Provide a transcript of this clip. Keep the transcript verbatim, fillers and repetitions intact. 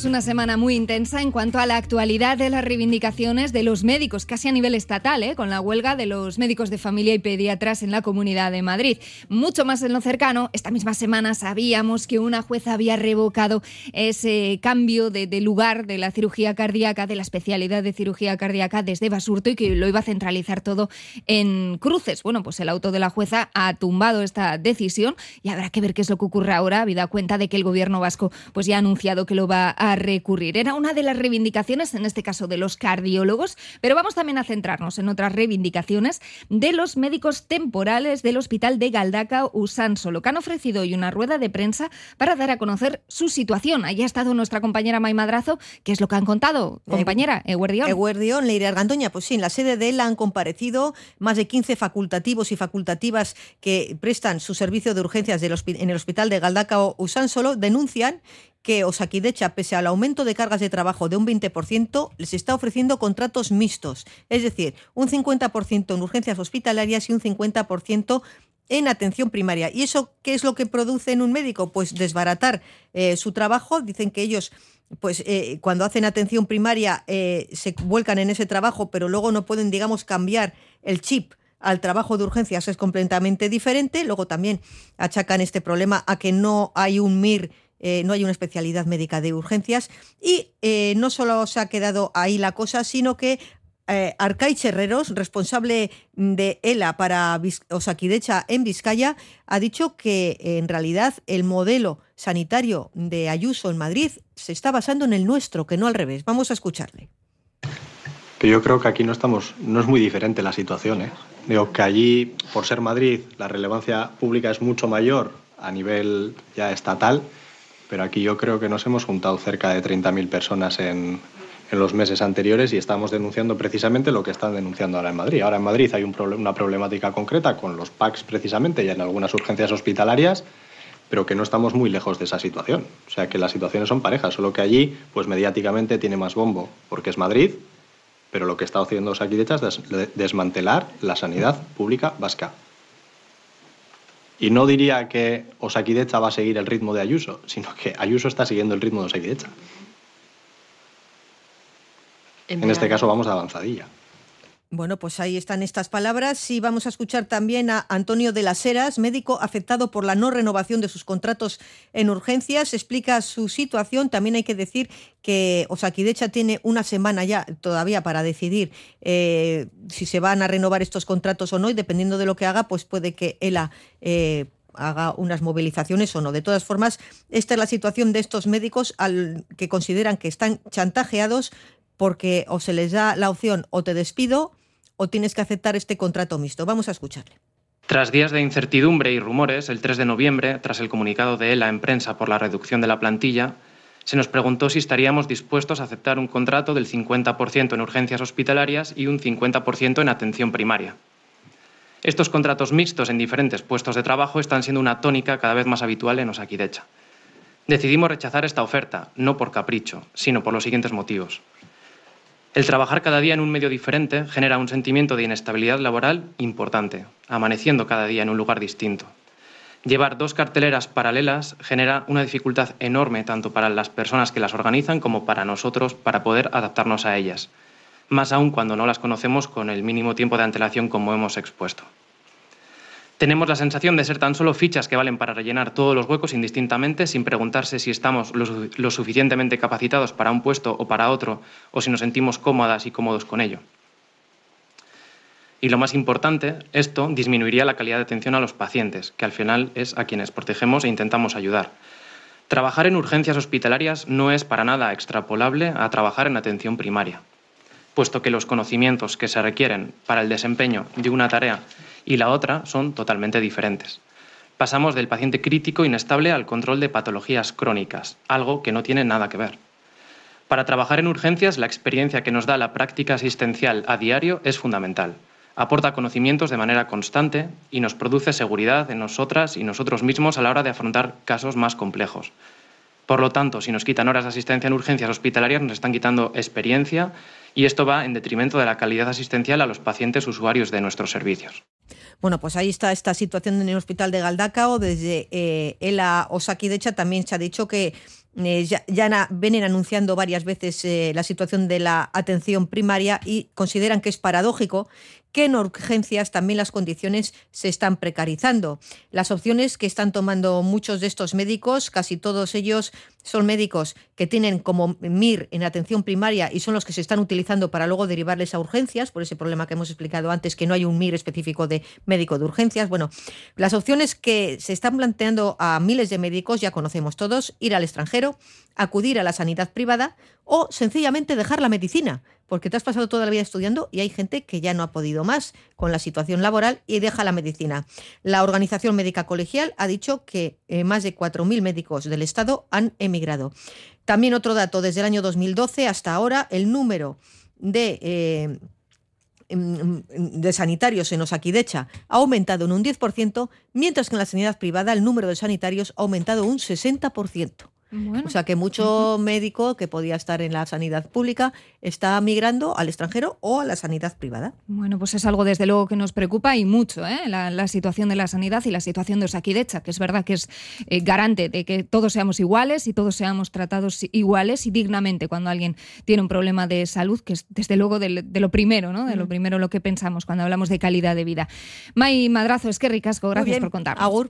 una semana muy intensa en cuanto a la actualidad de las reivindicaciones de los médicos, casi a nivel estatal, ¿eh? Con la huelga de los médicos de familia y pediatras en la Comunidad de Madrid. Mucho más en lo cercano, esta misma semana sabíamos que una jueza había revocado ese cambio de, de lugar de la cirugía cardíaca, de la especialidad de cirugía cardíaca desde Basurto, y que lo iba a centralizar todo en Cruces. Bueno, pues el auto de la jueza ha tumbado esta decisión y habrá que ver qué es lo que ocurre ahora, habida cuenta de que el gobierno vasco pues ya ha anunciado que lo va a recurrir. Era una de las reivindicaciones, en este caso de los cardiólogos, pero vamos también a centrarnos en otras reivindicaciones de los médicos temporales del Hospital de Galdakao Usánsolo, que han ofrecido hoy una rueda de prensa para dar a conocer su situación. Allí ha estado nuestra compañera Mai Madrazo. ¿Qué es lo que han contado, compañera? Eguerdión. Eguerdión, Leire Argandoña. Pues sí, en la sede de ELA han comparecido más de quince facultativos y facultativas que prestan su servicio de urgencias del hospi- en el Hospital de Galdakao Usánsolo. Denuncian que Osakidecha, pese al aumento de cargas de trabajo de un veinte por ciento, les está ofreciendo contratos mixtos, es decir, un cincuenta por ciento en urgencias hospitalarias y un cincuenta por ciento en atención primaria. ¿Y eso qué es lo que produce en un médico? Pues desbaratar eh, su trabajo. Dicen que ellos, pues eh, cuando hacen atención primaria eh, se vuelcan en ese trabajo, pero luego no pueden, digamos, cambiar el chip al trabajo de urgencias, es completamente diferente. Luego también achacan este problema a que no hay un M I R, Eh, no hay una especialidad médica de urgencias, y eh, no solo se ha quedado ahí la cosa, sino que eh, Arkaitz Herreros, responsable de ELA para Osakidecha en Vizcaya, ha dicho que eh, en realidad el modelo sanitario de Ayuso en Madrid se está basando en el nuestro, que no al revés. Vamos a escucharle. Que yo creo que aquí no estamos, no es muy diferente la situación, ¿eh? Digo que allí, por ser Madrid, la relevancia pública es mucho mayor a nivel ya estatal. Pero aquí yo creo que nos hemos juntado cerca de treinta mil personas en, en los meses anteriores y estamos denunciando precisamente lo que están denunciando ahora en Madrid. Ahora en Madrid hay un problem- una problemática concreta con los P A Cs precisamente y en algunas urgencias hospitalarias, pero que no estamos muy lejos de esa situación. O sea que las situaciones son parejas, solo que allí pues mediáticamente tiene más bombo porque es Madrid, pero lo que está haciendo Osakidecha es des- desmantelar la sanidad pública vasca. Y no diría que Osakidecha va a seguir el ritmo de Ayuso, sino que Ayuso está siguiendo el ritmo de Osakidecha. En, en este caso vamos de avanzadilla. Bueno, pues ahí están estas palabras y vamos a escuchar también a Antonio de las Heras, médico afectado por la no renovación de sus contratos en urgencias. Explica su situación. También hay que decir que Osakidecha tiene una semana ya todavía para decidir eh, si se van a renovar estos contratos o no, y dependiendo de lo que haga, pues puede que ELA eh, haga unas movilizaciones o no. De todas formas, esta es la situación de estos médicos al que consideran que están chantajeados porque o se les da la opción o te despido o tienes que aceptar este contrato mixto. Vamos a escucharle. Tras días de incertidumbre y rumores, el tres de noviembre, tras el comunicado de ELA en prensa por la reducción de la plantilla, se nos preguntó si estaríamos dispuestos a aceptar un contrato del cincuenta por ciento en urgencias hospitalarias y un cincuenta por ciento en atención primaria. Estos contratos mixtos en diferentes puestos de trabajo están siendo una tónica cada vez más habitual en Osakidecha. Decidimos rechazar esta oferta, no por capricho, sino por los siguientes motivos. El trabajar cada día en un medio diferente genera un sentimiento de inestabilidad laboral importante, amaneciendo cada día en un lugar distinto. Llevar dos carteleras paralelas genera una dificultad enorme tanto para las personas que las organizan como para nosotros para poder adaptarnos a ellas, más aún cuando no las conocemos con el mínimo tiempo de antelación como hemos expuesto. Tenemos la sensación de ser tan solo fichas que valen para rellenar todos los huecos indistintamente, sin preguntarse si estamos lo, su- lo suficientemente capacitados para un puesto o para otro, o si nos sentimos cómodas y cómodos con ello. Y lo más importante, esto disminuiría la calidad de atención a los pacientes, que al final es a quienes protegemos e intentamos ayudar. Trabajar en urgencias hospitalarias no es para nada extrapolable a trabajar en atención primaria, puesto que los conocimientos que se requieren para el desempeño de una tarea y la otra son totalmente diferentes. Pasamos del paciente crítico inestable al control de patologías crónicas, algo que no tiene nada que ver. Para trabajar en urgencias, la experiencia que nos da la práctica asistencial a diario es fundamental. Aporta conocimientos de manera constante y nos produce seguridad en nosotras y nosotros mismos a la hora de afrontar casos más complejos. Por lo tanto, si nos quitan horas de asistencia en urgencias hospitalarias, nos están quitando experiencia y esto va en detrimento de la calidad asistencial a los pacientes usuarios de nuestros servicios. Bueno, pues ahí está esta situación en el Hospital de Galdakao. Desde eh, ELA Osakidecha también se ha dicho que Eh, ya, ya na, vienen anunciando varias veces eh, la situación de la atención primaria y consideran que es paradójico que en urgencias también las condiciones se están precarizando. Las opciones que están tomando muchos de estos médicos, casi todos ellos son médicos que tienen como M I R en atención primaria y son los que se están utilizando para luego derivarles a urgencias, por ese problema que hemos explicado antes, que no hay un M I R específico de médico de urgencias. Bueno, las opciones que se están planteando a miles de médicos, ya conocemos todos: ir al extranjero, acudir a la sanidad privada o sencillamente dejar la medicina, porque te has pasado toda la vida estudiando y hay gente que ya no ha podido más con la situación laboral y deja la medicina. La Organización Médica Colegial ha dicho que eh, más de cuatro mil médicos del Estado han emigrado. También otro dato: desde el año dos mil doce hasta ahora, el número de... Eh, de sanitarios en Osakidecha ha aumentado en un diez por ciento, mientras que en la sanidad privada el número de sanitarios ha aumentado un sesenta por ciento. Bueno. O sea que mucho uh-huh. médico que podía estar en la sanidad pública está migrando al extranjero o a la sanidad privada. Bueno, pues es algo desde luego que nos preocupa y mucho, ¿eh? la, la situación de la sanidad y la situación de Osakidecha, que es verdad que es eh, garante de que todos seamos iguales y todos seamos tratados iguales y dignamente cuando alguien tiene un problema de salud, que es desde luego de, de lo primero, ¿no? De lo primero lo que pensamos cuando hablamos de calidad de vida. Mai Madrazo, es que ricasco, gracias por contarnos. Agur.